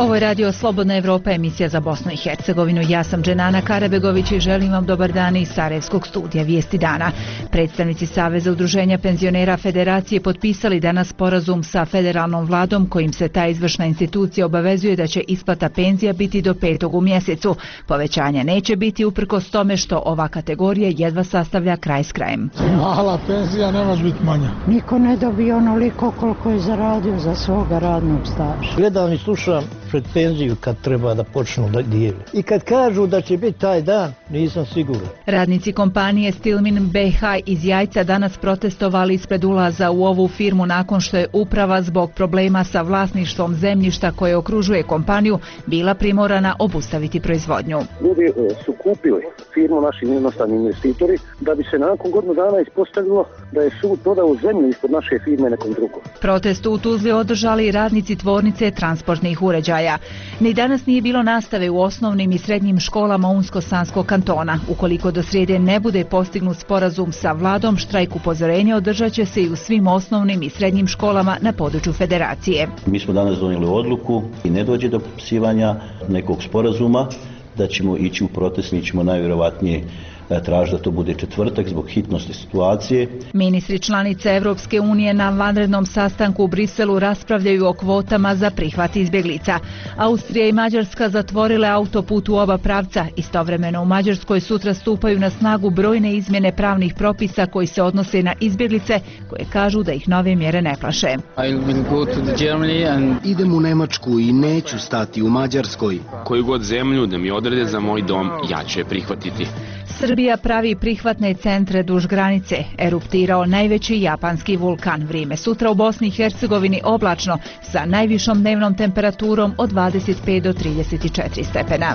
Ovo je Radio Slobodna Evropa, emisija za Bosnu i Hercegovinu. Ja sam Dženana Karabegović i želim vam dobar dan iz Sarajevskog studija Vijesti dana. Predstavnici Saveza udruženja penzionera Federacije potpisali danas sporazum sa federalnom vladom kojim se ta izvršna institucija obavezuje da će isplata penzija biti do 5. u mjesecu. Povećanja neće biti uprkos tome što ova kategorija jedva sastavlja kraj s krajem. Mala penzija ne može biti manja. Niko ne dobije onoliko koliko je zaradio za svoga radnog staža. Gledam i slušam pred penziju kad treba da počnu da dijeli. I kad kažu da će biti taj dan, nisam siguran. Radnici kompanije Stilmin BH iz Jajca danas protestovali ispred ulaza u ovu firmu nakon što je uprava zbog problema sa vlasništvom zemljišta koje okružuje kompaniju bila primorana obustaviti proizvodnju. Ljudi su kupili firmu, naši inostrani investitori, da bi se nakon godinu dana ispostavilo da je sud prodao zemlju ispod naše firme nekom drugom. Protest u Tuzli održali radnici tvornice transportnih uređaja. Ni danas nije bilo nastave u osnovnim i srednjim školama Unsko-Sanskog kantona. Ukoliko do srijede ne bude postignut sporazum sa vladom, štrajk upozorenja održat će se i u svim osnovnim i srednjim školama na području federacije. Mi smo danas donijeli odluku i ne dođe do potpisivanja nekog sporazuma da ćemo ići u protest, mi ćemo najvjerovatnije traži da to bude četvrtak zbog hitnosti situacije. Ministri članice Evropske unije na vanrednom sastanku u Briselu raspravljaju o kvotama za prihvat izbjeglica. Austrija i Mađarska zatvorile autoput u oba pravca. Istovremeno u Mađarskoj sutra stupaju na snagu brojne izmjene pravnih propisa koji se odnose na izbjeglice, koje kažu da ih nove mjere ne plaše. Idem u Nemačku i neću stati u Mađarskoj. Koju god zemlju da mi odrede za moj dom, ja ću je prihvatiti. Srbija pravi prihvatne centre duž granice. Eruptirao najveći japanski vulkan. Vrijeme sutra u Bosni i Hercegovini oblačno sa najvišom dnevnom temperaturom od 25 do 34 stepena.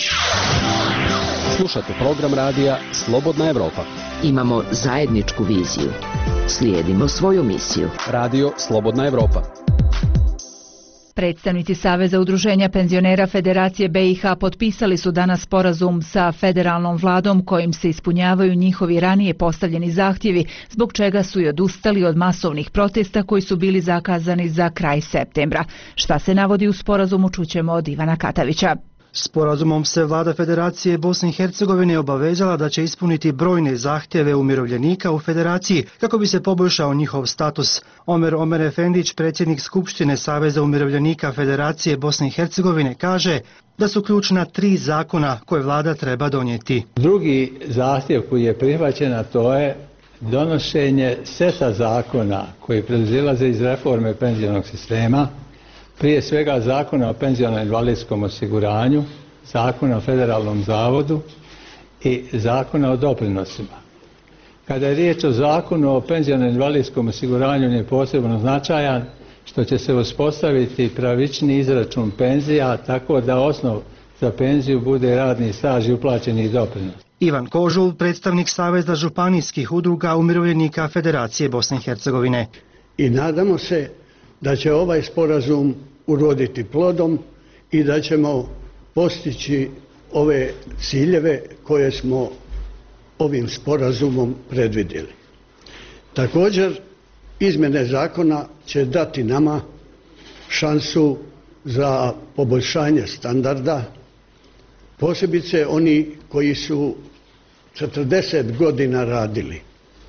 Slušate program radija Slobodna Evropa. Imamo zajedničku viziju. Slijedimo svoju misiju. Radio Slobodna Evropa. Predstavnici Saveza udruženja penzionera Federacije BiH potpisali su danas sporazum sa federalnom vladom kojim se ispunjavaju njihovi ranije postavljeni zahtjevi, zbog čega su i odustali od masovnih protesta koji su bili zakazani za kraj septembra. Šta se navodi u sporazumu čućemo od Ivana Katavića. Sporazumom se vlada Federacije Bosne i Hercegovine obavezala da će ispuniti brojne zahtjeve umirovljenika u Federaciji kako bi se poboljšao njihov status. Omer Efendić, predsjednik Skupštine Saveza umirovljenika Federacije Bosne i Hercegovine, kaže da su ključna 3 zakona koje vlada treba donijeti. Drugi zahtjev koji je prihvaćen, a to je donošenje seta zakona koji proizilaze iz reforme penzionog sistema, prije svega Zakona o penzionom invalidskom osiguranju, Zakona o federalnom zavodu i Zakona o doprinosima. Kada je riječ o Zakonu o penzionom invalidskom osiguranju, on je posebno značajan što će se uspostaviti pravični izračun penzija tako da osnov za penziju bude radni staž i uplaćeni doprinos. Ivan Kožul, predstavnik Saveza županijskih udruga umirovljenika Federacije Bosne i Hercegovine. I nadamo se da će ovaj sporazum uroditi plodom i da ćemo postići ove ciljeve koje smo ovim sporazumom predvidjeli. Također, izmjene zakona će dati nama šansu za poboljšanje standarda, posebice oni koji su 40 godina radili.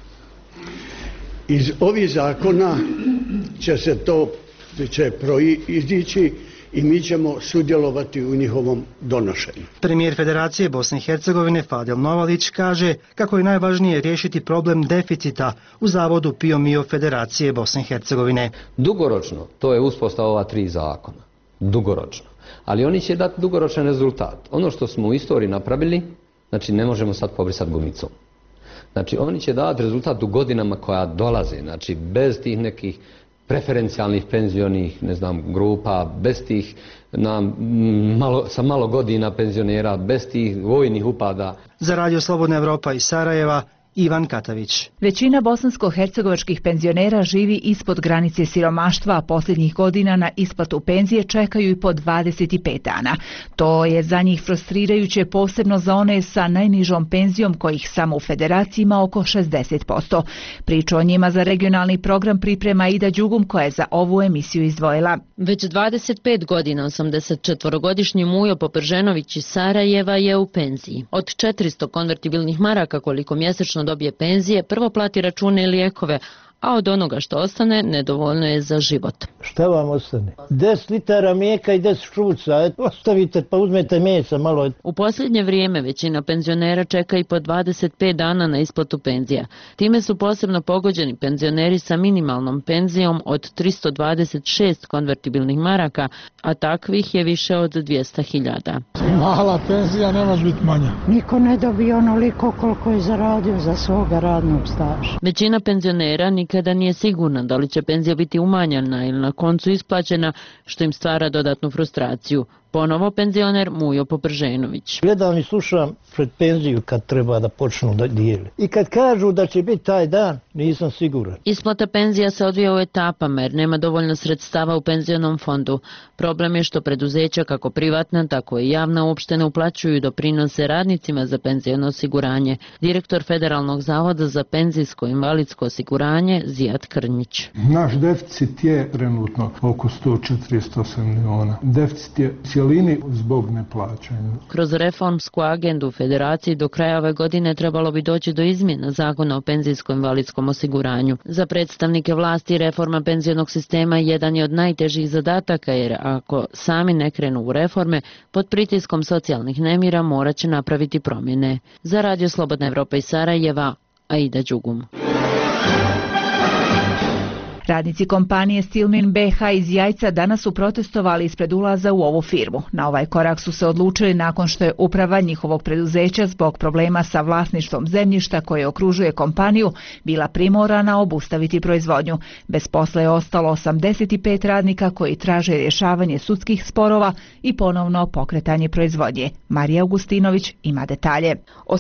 Iz ovih zakona će proizići i mi ćemo sudjelovati u njihovom donošenju. Premijer Federacije Bosne i Hercegovine Fadil Novalić kaže kako je najvažnije riješiti problem deficita u Zavodu PIO MIO Federacije Bosne i Hercegovine. Dugoročno, to je uspostava ova 3 zakona. Dugoročno. Ali oni će dati dugoročan rezultat. Ono što smo u istoriji napravili, znači ne možemo sad pobrisati gumicom. Znači oni će dati rezultat u godinama koja dolaze, znači bez tih nekih preferencijalnih penzionih, grupa, bez tih sa malo godina penzionera, bez tih vojnih upada. Za Radio Slobodna Evropa iz Sarajeva, Ivan Katavić. Većina bosansko-hercegovačkih penzionera živi ispod granice siromaštva, a posljednjih godina na isplatu penzije čekaju i po 25 dana. To je za njih frustrirajuće, posebno za one sa najnižom penzijom kojih samo u federaciji ima oko 60%. Priču o njima za regionalni program priprema Ida Đugum, koja je za ovu emisiju izdvojila. Već 25 godina 84-godišnji Mujo Poprženović iz Sarajeva je u penziji. Od 400 konvertibilnih maraka koliko mjesečno dobije penzije, prvo plati račune i lijekove, a od onoga što ostane nedovoljno je za život. Šta vam ostane? 10 litara mlijeka i 10 šruca. Ostavite pa uzmete mesa malo. U posljednje vrijeme većina penzionera čeka i po 25 dana na isplatu penzija. Time su posebno pogođeni penzioneri sa minimalnom penzijom od 326 konvertibilnih maraka, a takvih je više od 200.000. Mala penzija ne može biti manja. Niko ne dobije onoliko koliko je zaradio za svoga radnog staža. Većina penzionera nikada nije sigurna da li će penzija biti umanjena ili na koncu isplaćena, što im stvara dodatnu frustraciju. Ponovo penzioner Mujo Poprženović. Gledam i slušam pred penziju kad treba da počnu da dijeli. I kad kažu da će biti taj dan, nisam siguran. Isplata penzija se odvija u etapama jer nema dovoljno sredstava u penzionom fondu. Problem je što preduzeća kako privatna, tako i javna uopšte ne uplaćuju doprinose radnicima za penziono osiguranje. Direktor Federalnog zavoda za penzijsko i invalidsko osiguranje Zijat Krnjić. Naš deficit je trenutno oko 148 miliona. Deficit je cijelini zbog neplaćanja. Kroz reformsku agendu u Federaciji do kraja ove godine trebalo bi doći do izmjena zakona o penzijsko-invalidskom osiguranju. Za predstavnike vlasti reforma penzionog sistema jedan je od najtežih zadataka jer ako sami ne krenu u reforme, pod pritiskom socijalnih nemira morat će napraviti promjene. Za Radio Slobodna Evropa iz Sarajeva, Aida Đugum. Radnici kompanije Stilmin BH iz Jajca danas su protestovali ispred ulaza u ovu firmu. Na ovaj korak su se odlučili nakon što je uprava njihovog preduzeća zbog problema sa vlasništvom zemljišta koje okružuje kompaniju bila primorana obustaviti proizvodnju. Bez posla je ostalo 85 radnika koji traže rješavanje sudskih sporova i ponovno pokretanje proizvodnje. Marija Augustinović ima detalje.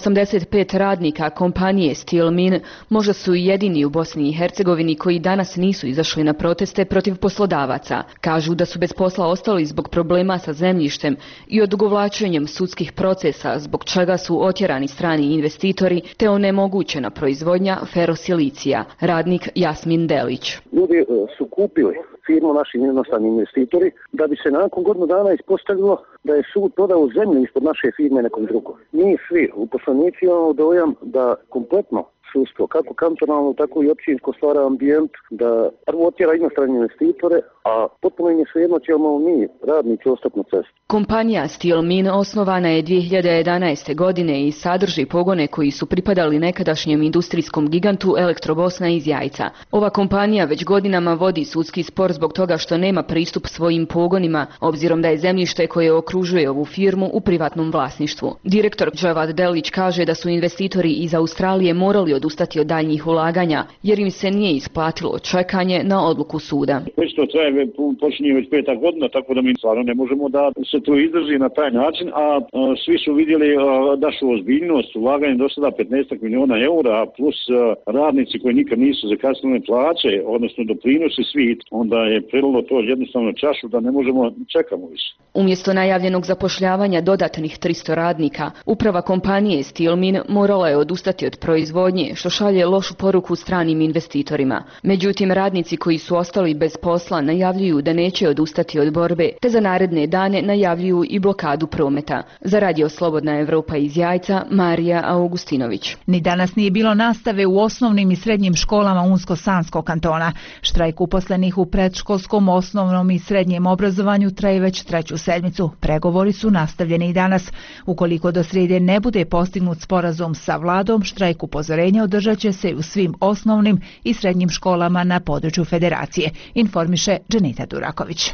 85 radnika kompanije Stilmin možda su jedini u Bosni i Hercegovini koji danas nisu izašli na proteste protiv poslodavaca. Kažu da su bez posla ostali zbog problema sa zemljištem i odugovlačenjem sudskih procesa, zbog čega su otjerani strani investitori te onemogućena proizvodnja ferosilicija. Radnik Jasmin Delić. Ljudi su kupili firmu, naši inostrani investitori, da bi se nakon godinu dana ispostavilo da je sud prodao zemlju ispod naše firme nekom drugom. Mi svi uposlenici imamo dojam da kompletno sudstvo, kako kantonalno, tako i općinsko, stvara ambijent da prvo otjera inostrane investitore, a potpuno im je svejedno ćemo mi, radnici, ostati na cestu. Kompanija Stilmin osnovana je 2011. godine i sadrži pogone koji su pripadali nekadašnjem industrijskom gigantu Elektrobosna iz Jajca. Ova kompanija već godinama vodi sudski spor zbog toga što nema pristup svojim pogonima, obzirom da je zemljište koje okružuje ovu firmu u privatnom vlasništvu. Direktor Džavad Delić kaže da su investitori iz Australije morali odustati od daljnjih ulaganja, jer im se nije isplatilo čekanje na odluku suda. Već to traje, počinje već 5. godina, tako da mi stvarno ne možemo da se to izdrži na taj način, a svi su vidjeli našu ozbiljnost, ulaganje do sada 15 miliona eura, plus radnici koji nikad nisu zakasnili plaće, odnosno doprinose svi, onda je prelilo to jednostavno čašu da ne možemo, čekamo više. Umjesto najavljenog zapošljavanja dodatnih 300 radnika, uprava kompanije Stilmin morala je odustati od proizvodnje, što šalje lošu poruku stranim investitorima. Međutim, radnici koji su ostali bez posla najavljuju da neće odustati od borbe, te za naredne dane najavljuju i blokadu prometa. Za Radio Slobodna Evropa iz Jajca, Marija Augustinović. Ni danas nije bilo nastave u osnovnim i srednjim školama Unsko-Sanskog kantona. Štrajk uposlenih u predškolskom, osnovnom i srednjem obrazovanju traje već 3. sedmicu. Pregovori su nastavljeni i danas. Ukoliko do srijede ne bude postignut sporazum sa vladom, štrajk upozorenja održat će se u svim osnovnim i srednjim školama na području federacije, informiše Dženita Duraković.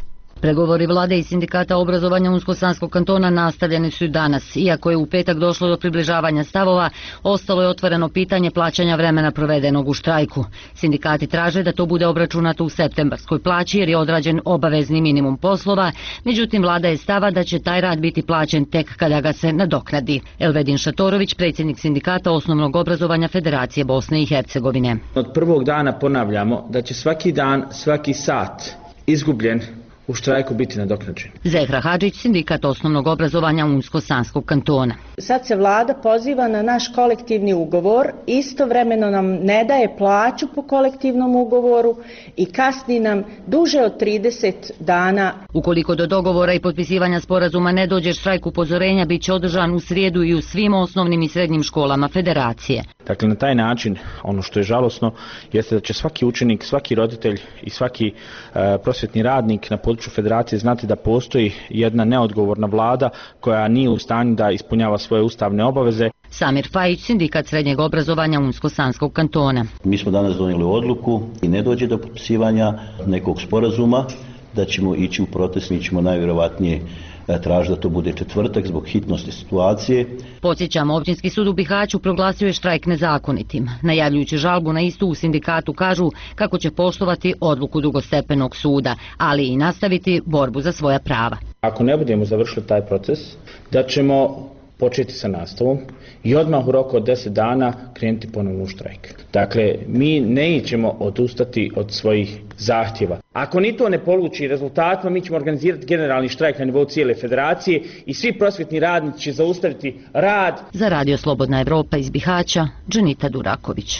Pregovori vlade i sindikata obrazovanja Unsko-Sanskog kantona nastavljeni su i danas. Iako je u petak došlo do približavanja stavova, ostalo je otvoreno pitanje plaćanja vremena provedenog u štrajku. Sindikati traže da to bude obračunato u septembarskoj plaći jer je odrađen obavezni minimum poslova, međutim vlada je stava da će taj rad biti plaćen tek kada ga se nadoknadi. Elvedin Šatorović, predsjednik sindikata osnovnog obrazovanja Federacije Bosne i Hercegovine. Od prvog dana ponavljamo da će svaki dan, svaki sat izgubljen u štrajku biti nadoknađen. Zehra Hadžić, sindikat osnovnog obrazovanja Unsko-Sanskog kantona. Sad se vlada poziva na naš kolektivni ugovor, istovremeno nam ne daje plaću po kolektivnom ugovoru i kasni nam duže od 30 dana. Ukoliko do dogovora i potpisivanja sporazuma ne dođe, štrajk upozorenja bit će održan u srijedu i u svim osnovnim i srednjim školama Federacije. Dakle, na taj način, ono što je žalosno, jeste da će svaki učenik, svaki roditelj i svaki prosvjetni radnik na području Federacije znati da postoji jedna neodgovorna vlada koja nije u stanju da ispunjava svoje ustavne obaveze. Samir Fajić, sindikat srednjeg obrazovanja Unsko-Sanskog kantona. Mi smo danas donijeli odluku i ne dođe do potpisivanja nekog sporazuma da ćemo ići u protest, mi ćemo najvjerovatnije traži da to bude četvrtak zbog hitnosti situacije. Podsjećamo, Općinski sud u Bihaću proglasio je štrajk nezakonitim. Najavljujući žalbu na istu, u sindikatu kažu kako će poštovati odluku drugostepenog suda, ali i nastaviti borbu za svoja prava. Ako ne budemo završili taj proces, da ćemo početi sa nastavom i odmah u roku od 10 dana krenuti ponovno u štrajk. Dakle, mi nećemo odustati od svojih zahtjeva. Ako ni to ne poluči rezultatima, mi ćemo organizirati generalni štrajk na nivou cijele federacije i svi prosvjetni radnici će zaustaviti rad. Za Radio Slobodna Evropa iz Bihaća, Dženita Duraković.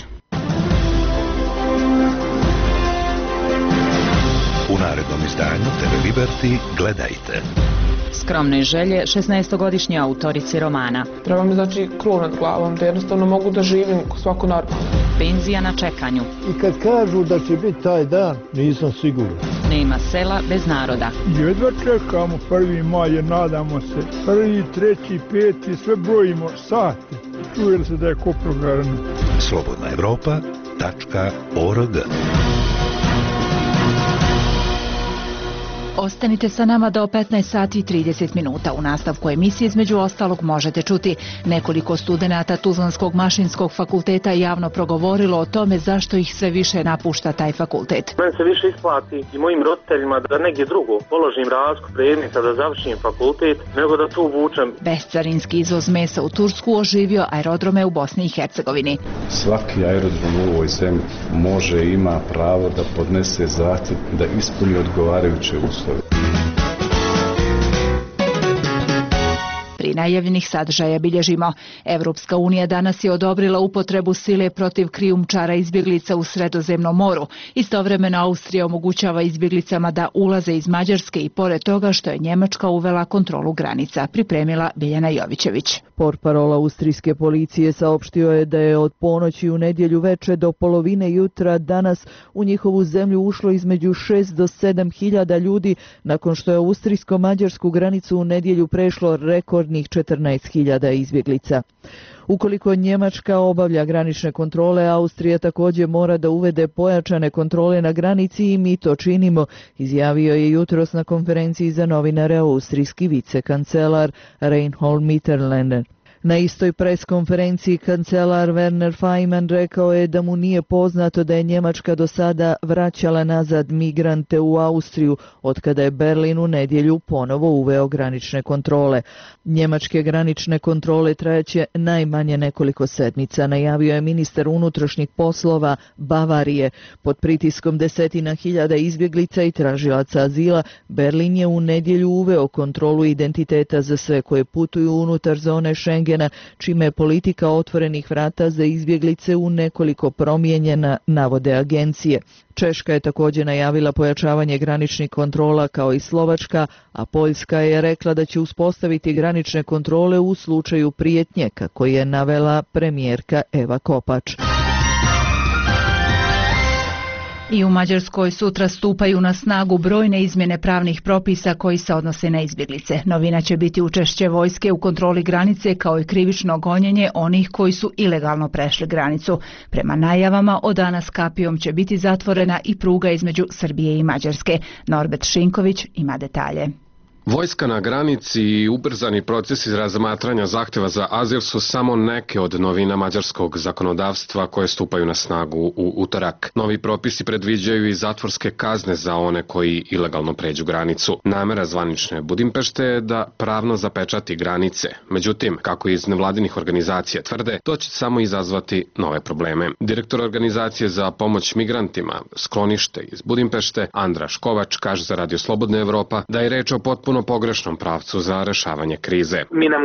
U narednom izdanju TV Liberty gledajte. Skromne želje 16-godišnje autorice romana. Treba mi znači krov nad glavom, da jednostavno mogu da živim svako normalno. Penzija na čekanju. I kad kažu da će biti taj dan, nisam siguran. Nema sela bez naroda. Jedva čekamo 1. maj, nadamo se. 1., 3., 5. sve brojimo sati. Čuje li se da je ko progarano? slobodnaevropa.org. Ostanite sa nama do 15 sati i 30 minuta. U nastavku emisije između ostalog možete čuti nekoliko studenata Tuzlanskog mašinskog fakulteta javno progovorilo o tome zašto ih sve više napušta taj fakultet. Meni se više isplati i mojim roditeljima da negdje drugo položim razliku predmeta da završim fakultet nego da tu vučem. Bescarinski izvoz mesa u Tursku oživio aerodrome u Bosni i Hercegovini. Svaki aerodrom u ovoj zemlji može i ima pravo da podnese zahtjev da ispuni odgovarajuće uslove. Pri najavljenih sadržaja bilježimo. Evropska unija danas je odobrila upotrebu sile protiv krijumčara izbjeglica u Sredozemnom moru. Istovremeno Austrija omogućava izbjeglicama da ulaze iz Mađarske i pored toga što je Njemačka uvela kontrolu granica, pripremila Biljana Jovićević. Portparol austrijske policije saopštio je da je od ponoći u nedjelju veče do polovine jutra danas u njihovu zemlju ušlo između 6 do 7 hiljada ljudi nakon što je austrijsko-mađarsku granicu u nedjelju prešlo rekordnih 14.000 izbjeglica. Ukoliko Njemačka obavlja granične kontrole, Austrija također mora da uvede pojačane kontrole na granici i mi to činimo, izjavio je jutros na konferenciji za novinare austrijski vicekancelar Reinhold Mitterlehner. Na istoj preskonferenciji kancelar Werner Faymann rekao je da mu nije poznato da je Njemačka do sada vraćala nazad migrante u Austriju, otkada je Berlin u nedjelju ponovo uveo granične kontrole. Njemačke granične kontrole trajaće najmanje nekoliko sedmica, najavio je ministar unutrašnjih poslova Bavarije. Pod pritiskom desetina hiljada izbjeglica i tražilaca azila, Berlin je u nedjelju uveo kontrolu identiteta za sve koje putuju unutar zone Schengena, čime je politika otvorenih vrata za izbjeglice u nekoliko promijenjena, navode agencije. Češka je također najavila pojačavanje graničnih kontrola kao i Slovačka, a Poljska je rekla da će uspostaviti granične kontrole u slučaju prijetnje, kako je navela premijerka Eva Kopač. I u Mađarskoj sutra stupaju na snagu brojne izmjene pravnih propisa koji se odnose na izbjeglice. Novina će biti učešće vojske u kontroli granice kao i krivično gonjenje onih koji su ilegalno prešli granicu. Prema najavama od danas kapijom će biti zatvorena i pruga između Srbije i Mađarske. Norbert Šinković ima detalje. Vojska na granici i ubrzani procesi razmatranja zahtjeva za azil su samo neke od novina mađarskog zakonodavstva koje stupaju na snagu u utorak. Novi propisi predviđaju i zatvorske kazne za one koji ilegalno pređu granicu. Namera zvanične Budimpešte je da pravno zapečati granice. Međutim, kako iz nevladinih organizacija tvrde, to će samo izazvati nove probleme. Direktor organizacije za pomoć migrantima, sklonište iz Budimpešte, Andra Škovač, kaže za Radio Slobodna Evropa da je reč o potpuno pogrešnom pravcu za rešavanje krize.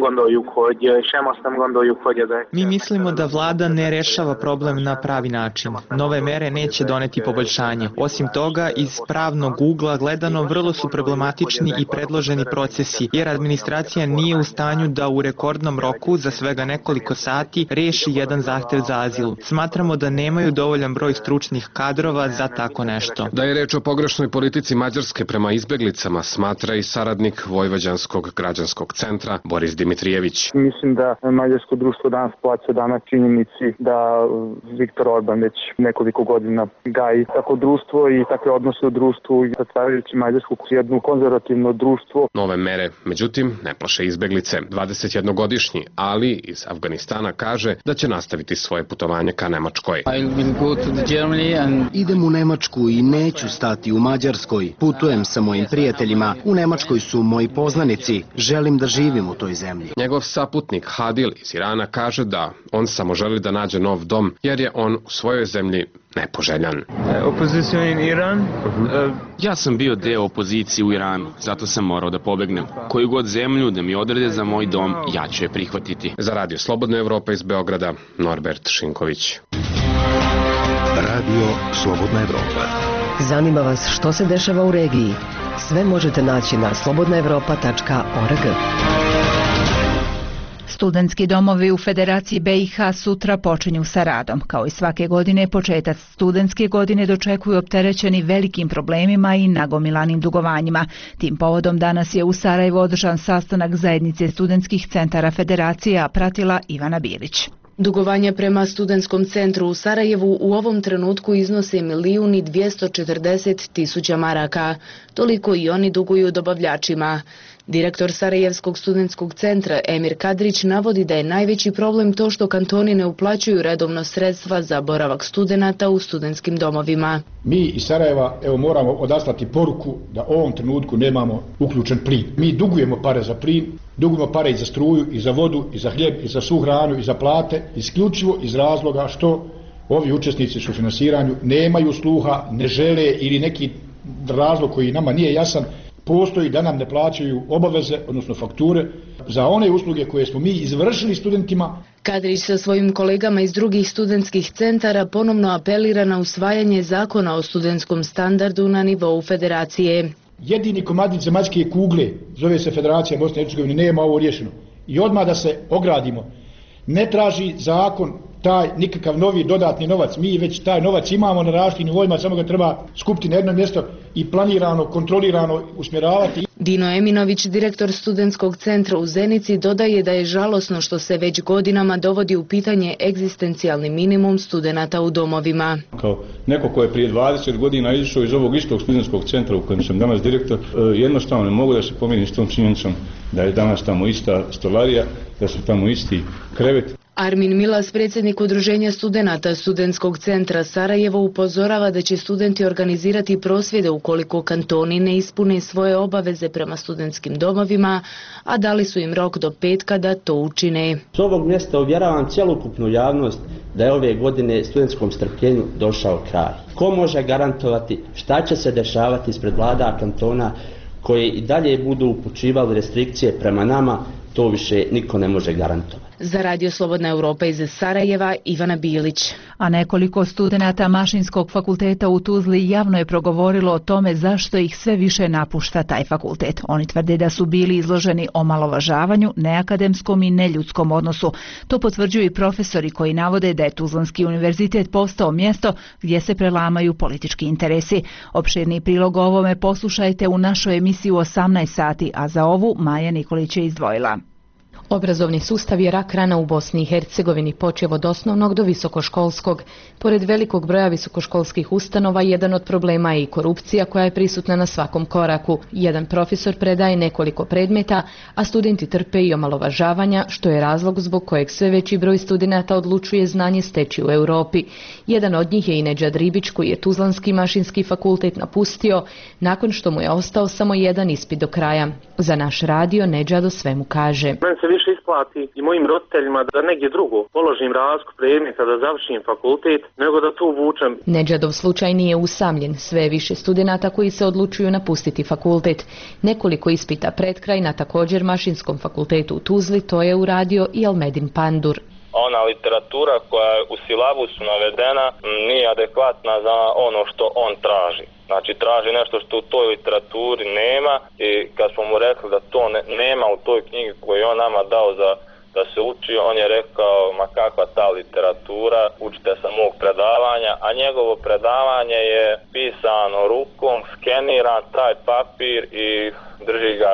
Mi mislimo da vlada ne rešava problem na pravi način. Nove mere neće doneti poboljšanje. Osim toga, iz pravnog ugla gledano vrlo su problematični i predloženi procesi, jer administracija nije u stanju da u rekordnom roku za svega nekoliko sati reši jedan zahtev za azil. Smatramo da nemaju dovoljan broj stručnih kadrova za tako nešto. Da je reč o pogrešnoj politici Mađarske prema izbeglicama, smatra i saradnik Vojvođanskog građanskog centra Boris Dimitrijević. Mislim da mađarsko društvo danas plaća danas činjenici da Viktor Orban već nekoliko godina gaji tako društvo i takve odnose u društvu i sastavljajući Mađarsku jednu konzervativno društvo. Nove mere, međutim, ne plaše izbeglice. 21-godišnji Ali iz Afganistana kaže da će nastaviti svoje putovanje ka Nemačkoj. Idem u Nemačku i neću stati u Mađarskoj. Putujem sa mojim prijateljima. U Nemačkoj su moji poznanici. Želim da živim u toj zemlji. Njegov saputnik Hadil iz Irana kaže da on samo želi da nađe nov dom jer je on u svojoj zemlji nepoželjan. Ja sam bio deo opozicije u Iranu, zato sam morao da pobegnem. Koju god zemlju da mi odrede za moj dom, ja ću je prihvatiti. Za Radio Slobodna Evropa iz Beograda, Norbert Šinković. Radio Slobodna Evropa. Zanima vas što se dešava u regiji? Sve možete naći na slobodnaevropa.org. Studentski domovi u Federaciji BiH sutra počinju sa radom. Kao i svake godine, početak studentske godine dočekuju opterećeni velikim problemima i nagomilanim dugovanjima. Tim povodom danas je u Sarajevu održan sastanak zajednice studentskih centara Federacije, a pratila Ivana Bilić. Dugovanja prema studentskom centru u Sarajevu u ovom trenutku iznose 1.240.000 maraka. Toliko i oni duguju dobavljačima. Direktor Sarajevskog studentskog centra Emir Kadrić navodi da je najveći problem to što kantoni ne uplaćuju redovno sredstva za boravak studenata u studentskim domovima. Mi iz Sarajeva moramo odaslati poruku da u ovom trenutku nemamo uključen plin. Mi dugujemo pare za plin, dugujemo pare i za struju, i za vodu, i za hljeb, i za svu hranu, i za plate, isključivo iz razloga što ovi učesnici u finansiranju nemaju sluha, ne žele ili neki razlog koji nama nije jasan, postoji da nam ne plaćaju obaveze, odnosno fakture, za one usluge koje smo mi izvršili studentima. Kadrić sa svojim kolegama iz drugih studentskih centara ponovno apelira na usvajanje zakona o studentskom standardu na nivou federacije. Jedini komadić zemaljske kugle, zove se Federacija Bosne i Hercegovine, nema ovo riješeno. I odmah da se ogradimo. Ne traži zakon taj nikakav novi dodatni novac. Mi već taj novac imamo na različitim nivoima, samo ga treba skupiti na jedno mjesto i planirano, kontrolirano usmjeravati. Dino Eminović, direktor studentskog centra u Zenici, dodaje da je žalosno što se već godinama dovodi u pitanje egzistencijalni minimum studenata u domovima. Kao neko ko je prije 20 godina izišao iz ovog istog studentskog centra u kojem sam danas direktor, jednostavno ne mogu da se pomirim s tom činjenicom da je danas tamo ista stolarija, da su tamo isti krevet. Armin Milas, predsjednik Udruženja studenata Studentskog centra Sarajevo, upozorava da će studenti organizirati prosvjede ukoliko kantoni ne ispune svoje obaveze prema studentskim domovima, a dali su im rok do petka da to učine. S ovog mjesta uvjeravam cjelokupnu javnost da je ove godine studentskom strpljenju došao kraj. Ko može garantovati šta će se dešavati ispred vlada kantona koji i dalje budu upućivali restrikcije prema nama, to više niko ne može garantovati. Za Radio Slobodna Europa iz Sarajeva, Ivana Bilić. A nekoliko studenata Mašinskog fakulteta u Tuzli javno je progovorilo o tome zašto ih sve više napušta taj fakultet. Oni tvrde da su bili izloženi omalovažavanju, neakademskom i neljudskom odnosu. To potvrđuju i profesori koji navode da je Tuzlanski univerzitet postao mjesto gdje se prelamaju politički interesi. Opširni prilog o ovome poslušajte u našoj emisiji u 18 sati, a za ovu Maja Nikolić je izdvojila. Obrazovni sustav je rak rana u Bosni i Hercegovini, počev od osnovnog do visokoškolskog. Pored velikog broja visokoškolskih ustanova, jedan od problema je i korupcija koja je prisutna na svakom koraku. Jedan profesor predaje nekoliko predmeta, a studenti trpe i omalovažavanja, što je razlog zbog kojeg sve veći broj studenata odlučuje znanje steći u Europi. Jedan od njih je i Nedžad Ribić, koji je Tuzlanski mašinski fakultet napustio nakon što mu je ostao samo jedan ispit do kraja. Za naš radio Nedžad o svemu kaže. Više isplati i mojim roditeljima da negdje drugo položim razliku predmeta da završim fakultet, nego da tu vučem. Nedžadov slučaj nije usamljen. Sve više studenata koji se odlučuju napustiti fakultet. Nekoliko ispita pred kraj na također Mašinskom fakultetu u Tuzli to je uradio i Almedin Pandur. Ona literatura koja je u silabusu navedena nije adekvatna za ono što on traži. Znači traži nešto što u toj literaturi nema i kad smo mu rekli da to nema u toj knjigi koju on nama dao da se uči, on je rekao ma kakva ta literatura, učite sa mog predavanja, a njegovo predavanje je pisano rukom, skeniran taj papir i drži ga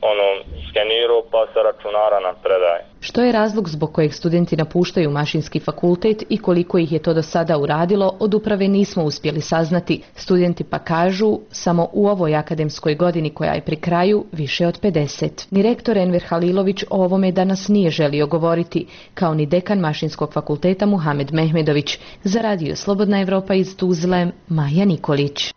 skenirao pa se računara nam predaje. Što je razlog zbog kojeg studenti napuštaju Mašinski fakultet i koliko ih je to do sada uradilo, od uprave nismo uspjeli saznati. Studenti pa kažu, samo u ovoj akademskoj godini koja je pri kraju, više od 50. Ni rektor Enver Halilović o ovome danas nije želio govoriti, kao ni dekan Mašinskog fakulteta Muhamed Mehmedović. Za Radio Slobodna Evropa iz Tuzle, Maja Nikolić.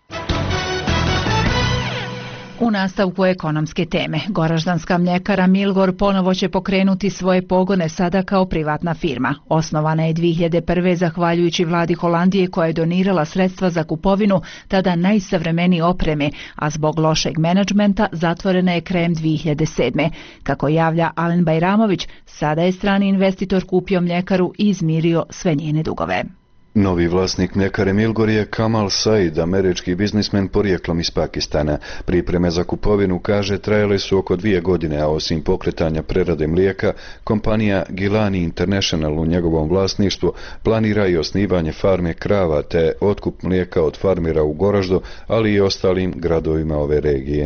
U nastavku ekonomske teme, Goraždanska mljekara Milgor ponovo će pokrenuti svoje pogone sada kao privatna firma. Osnovana je 2001. zahvaljujući vladi Holandije koja je donirala sredstva za kupovinu tada najsavremenije opreme, a zbog lošeg menadžmenta zatvorena je krajem 2007. Kako javlja Alen Bajramović, sada je strani investitor kupio mljekaru i izmirio sve njene dugove. Novi vlasnik mljekare Milgor je Kamal Said, američki biznismen porijeklom iz Pakistana. Pripreme za kupovinu, kaže, trajale su oko 2 godine, a osim pokretanja prerade mlijeka, kompanija Gilani International u njegovom vlasništvu planira i osnivanje farme krava te otkup mlijeka od farmera u Goraždu, ali i ostalim gradovima ove regije.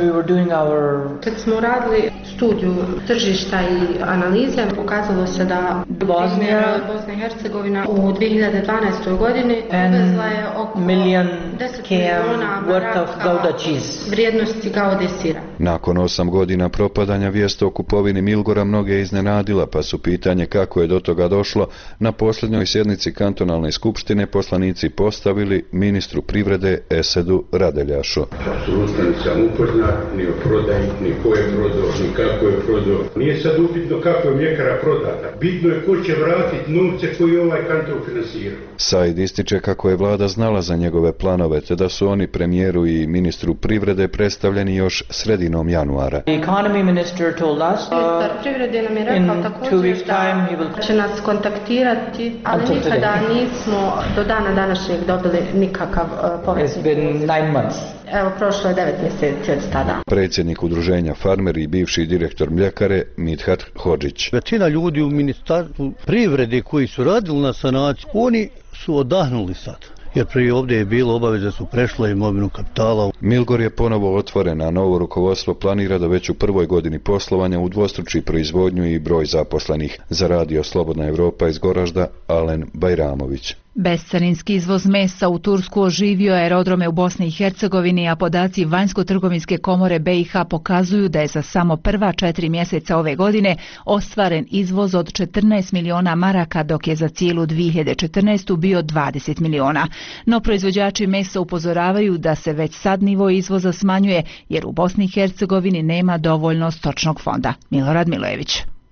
Kad smo radili studiju tržišta i analize, pokazalo se da Bosna i Hercegovina u 2012. godini uvezla je oko 10 milijuna maraka vrijednosti Gouda sira. Nakon 8 godina propadanja vijest o kupovini Milgora mnoge iznenadila, pa su pitanje kako je do toga došlo na posljednjoj sjednici kantonalne skupštine poslanici postavili ministru privrede Esedu Radeljašu. Apsolutno nisam upoznat ni o prodaji, ni ko je prodao, ni kako je prodao. Nije sad upitno kako je mljekara prodata. Bitno je ko će vratiti novce koji ovaj kanton finansira. Said ističe kako je vlada znala za njegove planove, te da su oni premijeru i ministru privrede predstavljeni još sredinom januara. Ministar privrede nam je rekao također da će nas kontaktirati, ali nikada nismo do dana današnjeg dobili nikakav povrat. Evo, prošlo je 9 mjeseci od tada. Predsjednik udruženja Farmeri i bivši direktor mljekare Midhat Hodžić. Većina ljudi u ministarstvu privrede koji su radili na sanaciji, oni su odahnuli sad. Jer prije ovdje je bilo obaveze su prešle imovinu kapitala. Milgor je ponovo otvoren, a novo rukovodstvo planira da već u prvoj godini poslovanja udvostruči proizvodnju i broj zaposlenih. Za Radio Slobodna Evropa iz Goražda, Alen Bajramović. Bescarinski izvoz mesa u Tursku oživio aerodrome u Bosni i Hercegovini, a podaci Vanjsko-trgovinske komore BiH pokazuju da je za samo prva 4 mjeseca ove godine ostvaren izvoz od 14 miliona maraka, dok je za cijelu 2014. bio 20 miliona. No proizvođači mesa upozoravaju da se već sad nivo izvoza smanjuje, jer u Bosni i Hercegovini nema dovoljno stočnog fonda. Milorad Milojević.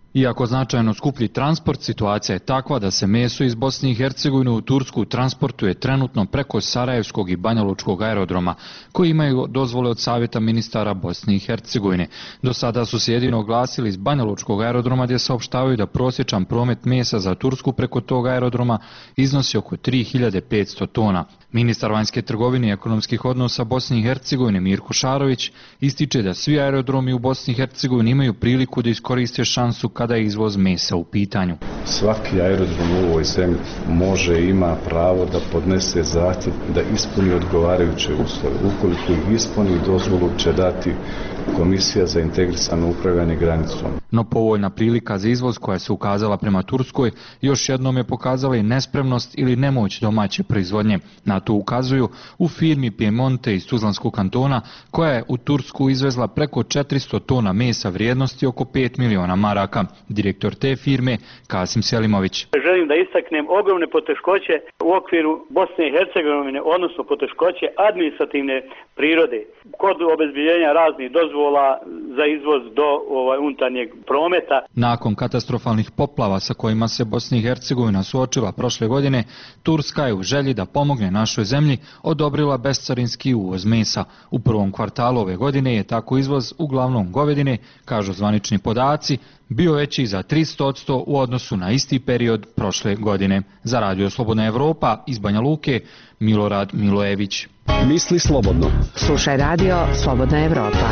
Iako značajno skuplji transport, situacija je takva da se meso iz Bosne i Hercegovine u Tursku transportuje trenutno preko Sarajevskog i Banjalučkog aerodroma, koji imaju dozvole od Savjeta ministara Bosne i Hercegovine. Do sada su se jedino oglasili iz Banjalučkog aerodroma, gdje saopštavaju da prosječan promet mesa za Tursku preko tog aerodroma iznosi oko 3500 tona. Ministar vanjske trgovine i ekonomskih odnosa Bosne i Hercegovine Mirko Šarović ističe da svi aerodromi u Bosni i Hercegovini imaju priliku da iskoriste šansu kada je izvoz mesa u pitanju. Svaki aerodrom u ovoj zemlji može i ima pravo da podnese zahtjev da ispuni odgovarajuće uslove. Ukoliko ih ispuni, dozvolu će dati Komisija za integrisano upravljanje granicom. No povoljna prilika za izvoz koja se ukazala prema Turskoj još jednom je pokazala i nespremnost ili nemoć domaće proizvodnje. Na to ukazuju u firmi Piemonte iz Tuzlanskog kantona, koja je u Tursku izvezla preko 400 tona mesa vrijednosti oko 5 miliona maraka. Direktor te firme Kasim Selimović. Želim da istaknem ogromne poteškoće u okviru Bosne i Hercegovine, odnosno poteškoće administrativne prirode kod obezbiljenja raznih dozvola za izvoz do unutarnjeg prometa. Nakon katastrofalnih poplava sa kojima se Bosna i Hercegovina suočila prošle godine, Turska je u želji da pomogne našoj zemlji odobrila bescarinski uvoz mesa. U prvom kvartalu ove godine je tako izvoz uglavnom govedine, kažu zvanični podaci, bio veći za 300% u odnosu na isti period prošle godine. Za Radio Slobodna Evropa iz Banja Luke, Milorad Milojević. Misli slobodno. Slušaj Radio Slobodna Evropa.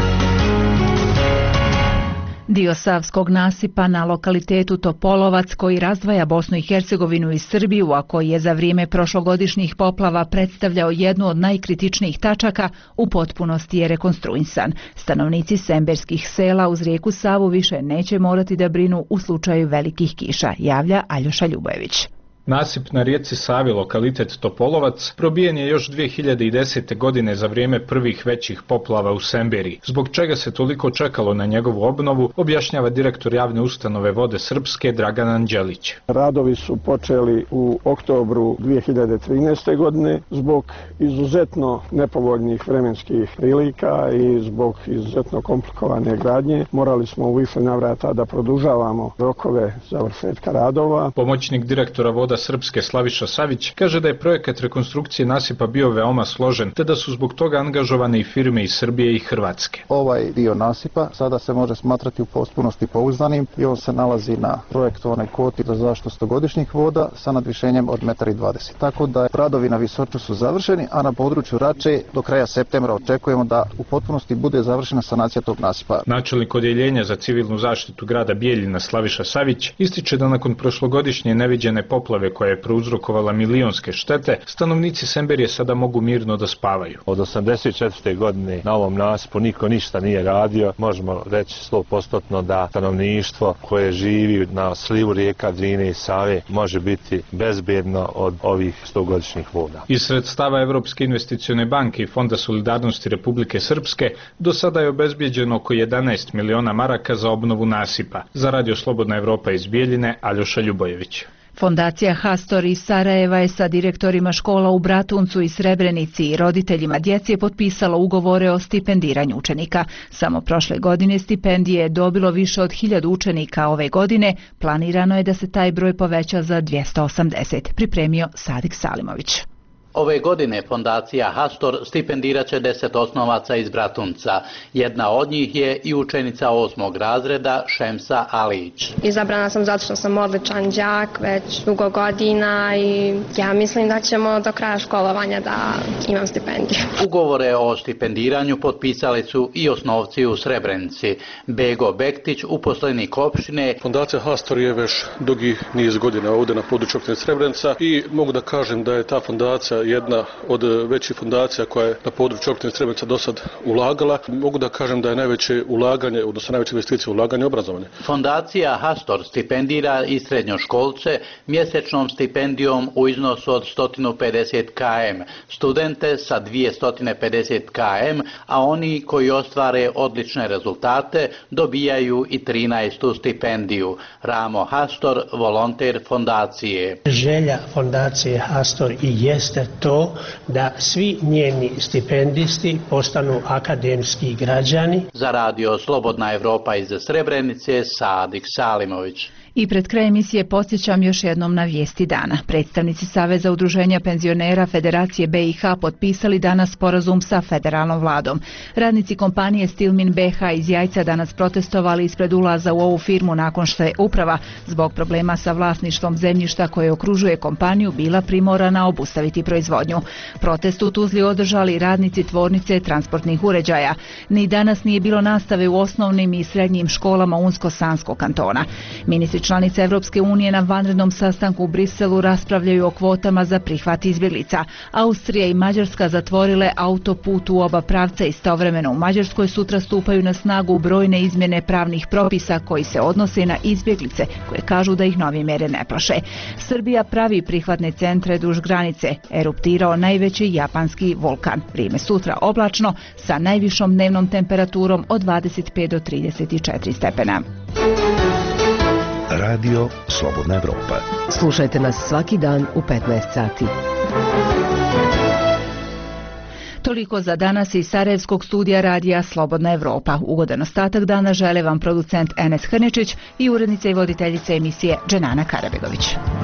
Dio Savskog nasipa na lokalitetu Topolovac, koji razdvaja Bosnu i Hercegovinu i Srbiju, a koji je za vrijeme prošlogodišnjih poplava predstavljao jednu od najkritičnijih tačaka, u potpunosti je rekonstruisan. Stanovnici semberskih sela uz rijeku Savu više neće morati da brinu u slučaju velikih kiša, javlja Aljoša Ljubojević. Nasip na rijeci Savi, lokalitet Topolovac, probijen je još 2010. godine za vrijeme prvih većih poplava u Semberiji. Zbog čega se toliko čekalo na njegovu obnovu, objašnjava direktor javne ustanove Vode Srpske Dragan Anđelić. Radovi su počeli u oktobru 2013. godine zbog izuzetno nepovoljnih vremenskih prilika i zbog izuzetno komplikovane gradnje. Morali smo u više navrata da produžavamo rokove završetka radova. Pomoćnik direktora Voda Srpske Slaviša Savić kaže da je projekat rekonstrukcije nasipa bio veoma složen, te da su zbog toga angažovane i firme iz Srbije i Hrvatske. Ovaj dio nasipa sada se može smatrati u potpunosti pouzdanim i on se nalazi na projektovanoj kvoti za zaštitu stogodišnjih voda sa nadvišenjem od 1,20 m. Tako da radovi na Visoču su završeni, a na području Rače do kraja septembra očekujemo da u potpunosti bude završena sanacija tog nasipa. Načelnik odjeljenja za civilnu zaštitu grada Bijeljina Slaviša Savić ističe da nakon prošlogodišnje neviđene poplave koja je prouzrokovala milionske štete, stanovnici Semberije sada mogu mirno da spavaju. Od 1984. godine na ovom nasipu niko ništa nije radio. Možemo reći 100% da stanovništvo koje živi na slivu rijeka Drine i Save može biti bezbjedno od ovih 100-godišnjih voda. Iz sredstava Evropske investicione banke i Fonda solidarnosti Republike Srpske do sada je obezbijeđeno oko 11 miliona maraka za obnovu nasipa. Za Radio Slobodna Evropa iz Bijeljine, Aljoša Ljubojević. Fondacija Hastor iz Sarajeva je sa direktorima škola u Bratuncu i Srebrenici i roditeljima djece potpisala ugovore o stipendiranju učenika. Samo prošle godine stipendije je dobilo više od 1000 učenika, ove godine planirano je da se taj broj poveća za 280, pripremio Sadik Salimović. Ove godine fondacija Hastor stipendirat će 10 osnovaca iz Bratunca. Jedna od njih je i učenica 8. razreda Šemsa Alić. Izabrana sam zato što sam odličan đak već dugo godina i ja mislim da ćemo do kraja školovanja da imam stipendiju. Ugovore o stipendiranju potpisali su i osnovci u Srebrenici. Bego Bektić, uposlenik opštine. Fondacija Hastor je već dugi niz godina ovdje na području opštine Srebrenica i mogu da kažem da je ta fondacija jedna od većih fondacija koja je na području opštine Srebrenica do sad ulagala. Mogu da kažem da je najveće ulaganje, odnosno najveće investicije ulaganje u obrazovanje. Fondacija Hastor stipendira i srednjoškolce mjesečnom stipendijom u iznosu od 150 km, studente sa 250 km, a oni koji ostvare odlične rezultate dobijaju i 13. stipendiju. Ramo Hastor, volonter fondacije. Želja fondacije Hastor i jeste to da svi njeni stipendisti postanu akademski građani. Za radio Slobodna Evropa iz Srebrenice, Sadik Salimović. I pred kraj emisije podsjećam još jednom na vijesti dana. Predstavnici Saveza udruženja penzionera Federacije BiH potpisali danas sporazum sa federalnom vladom. Radnici kompanije Stilmin BiH iz Jajca danas protestovali ispred ulaza u ovu firmu nakon što je uprava zbog problema sa vlasništvom zemljišta koje okružuje kompaniju bila primorana obustaviti proizvodnju. Protest u Tuzli održali radnici tvornice transportnih uređaja. Ni danas nije bilo nastave u osnovnim i srednjim školama Unsko-Sanskog kantona. Ministri članice Evropske unije na vanrednom sastanku u Briselu raspravljaju o kvotama za prihvat izbjeglica. Austrija i Mađarska zatvorile autoput u oba pravca. Istovremeno u Mađarskoj sutra stupaju na snagu brojne izmjene pravnih propisa koji se odnose na izbjeglice koje kažu da ih nove mjere ne plaše. Srbija pravi prihvatne centre duž granice. Eruptirao najveći japanski vulkan. Vrijeme sutra oblačno sa najvišom dnevnom temperaturom od 25 do 34 stepena. Radio Slobodna Evropa. Slušajte nas svaki dan u 15 sati. Toliko za danas iz Sarajevskog studija radija Slobodna Evropa. Ugodan ostatak dana žele vam producent Enes Hrničić i urednica i voditeljica emisije Dženana Karabegović.